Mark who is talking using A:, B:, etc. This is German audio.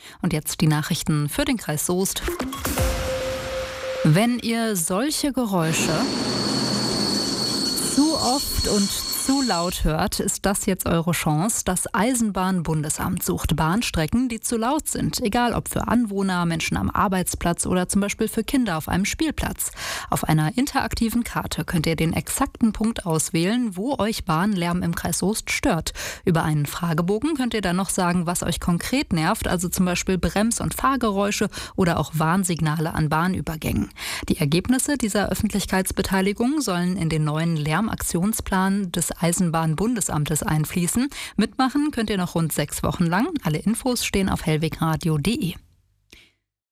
A: Und jetzt die Nachrichten für den Kreis Soest. Wenn ihr solche Geräusche zu oft und zu laut hört, ist das jetzt eure Chance. Das Eisenbahnbundesamt sucht Bahnstrecken, die zu laut sind. Egal ob für Anwohner, Menschen am Arbeitsplatz oder zum Beispiel für Kinder auf einem Spielplatz. Auf einer interaktiven Karte könnt ihr den exakten Punkt auswählen, wo euch Bahnlärm im Kreis Soest stört. Über einen Fragebogen könnt ihr dann noch sagen, was euch konkret nervt, also zum Beispiel Brems- und Fahrgeräusche oder auch Warnsignale an Bahnübergängen. Die Ergebnisse dieser Öffentlichkeitsbeteiligung sollen in den neuen Lärmaktionsplan des Eisenbahnbundesamtes einfließen. Mitmachen könnt ihr noch rund 6 Wochen lang. Alle Infos stehen auf hellwegradio.de.